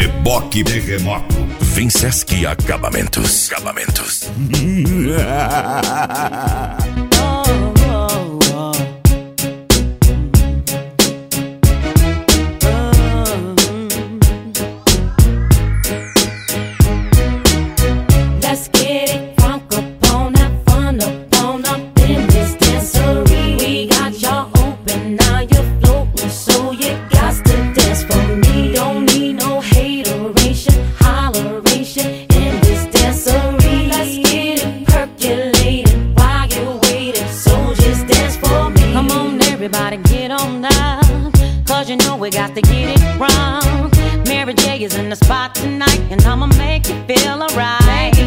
Reboque Terremoto. Vinsesc Acabamentos. Let's get it crunk up on that fun up in this dancery. We got y'all open, now you're floating, so you got to dance for me. Don't need no hateration, holleration in this dancery. Let's get it percolated while you're waiting, so just dance for me. Come on everybody, get on down, cause you know we got to get it wrong. Mary J is in the spot tonight, and I'ma make you feel alright.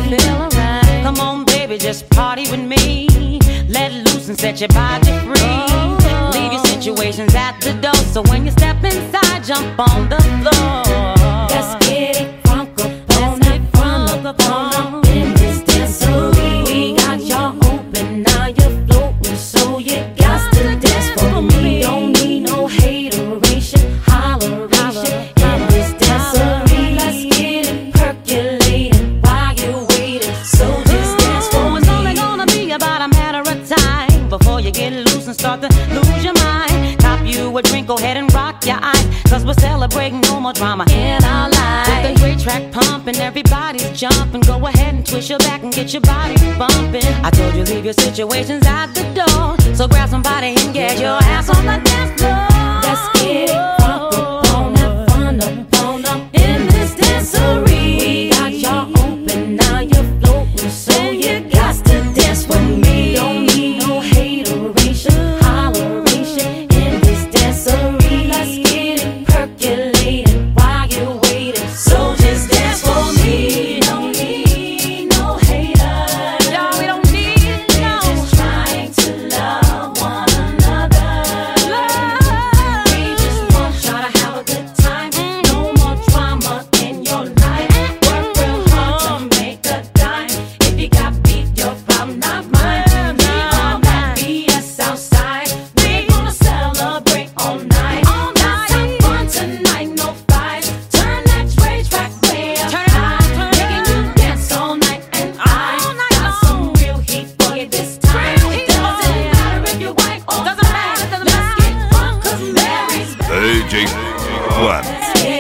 Come on, baby, just party with me. Let loose and set your body free. Leave your situations at the door, so when you step inside, jump on the floor. Let's get it crunk up on that fun up in this dancery. We got y'all open, now you're floating, so you got to dance for me. Don't need no hateration, holleration in this dancery. Let's get it percolating while you're waiting, so just dance for me. It's only gonna be about a matter of time before you get loose and start to lose your mind. Cop you a drink, go ahead and rock your eyes, cause we're celebrating no more drama in our lives. With the great track pumping, everybody's jumping. Go ahead and twist your back and get your body bumping. I told you leave your situations at the door, so grab somebody and get your ass on the dance floor. Let's get it crunk up on that fun up in this dancery. We got y'all open, now you're floating, so you got to dance for me. Don't need no hateration, holleration in this dancery. Let's get it percolating while you're waiting, so just dance for me. Don't need no haters, y'all, we don't need no. We're just trying to love one another. We just want y'all to have a good time. No more drama in your life. Work real hard to make a dime. If you got beef, your problem, not mine. Leave all that BS outside. We gonna celebrate all night. Let's have fun tonight, no fights. Turn that rage track way up high. Making you dance all night, and I got some real heat for you this time. Doesn't matter if you're white or black. Let's get fun, cause Mary's back. DJ Juan.